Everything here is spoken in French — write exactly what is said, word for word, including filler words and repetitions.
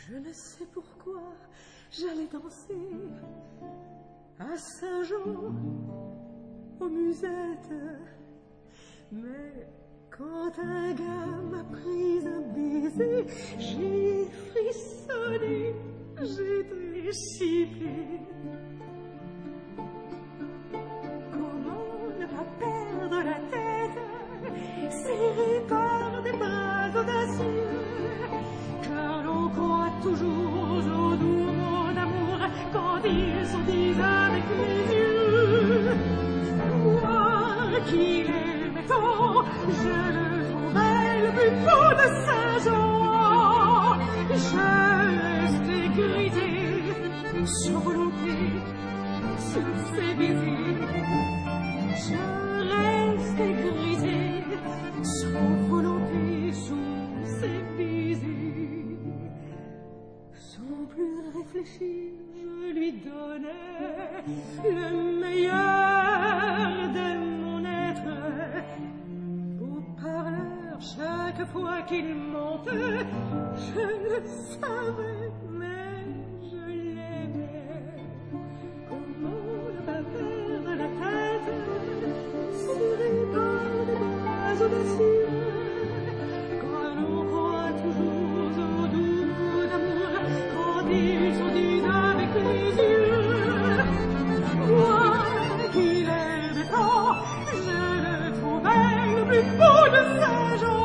Je ne sais pourquoi j'allais danser à Saint-Jean, aux musettes. Mais quand un gars m'a pris un baiser, j'ai frissonné, j'ai déchiré. Comment ne pas perdre la tête, serré par des bras audacieux, car l'on croit toujours au doux mot d'amour quand ils sont dits avec les yeux. Moi qui l'aimais tant, je le trouverais le plus beau de Saint-Jean. Je restais grisé, sans volonté, sur ses baisers. Je restais grisé, sans volonté, sous ses baisers. Sans plus réfléchir, je lui donnais le meilleur de mon être. Au parleur, chaque fois qu'il montait, je le savais, mais je l'aimais. Comment ne pas perdre la tête, serré par des bras audacieux, quand l'on croit toujours au doux mot d'amour quand ils sont dits avec les yeux. Moi qui l'aimais tant, je le trouvais le plus beau de Saint-Jean.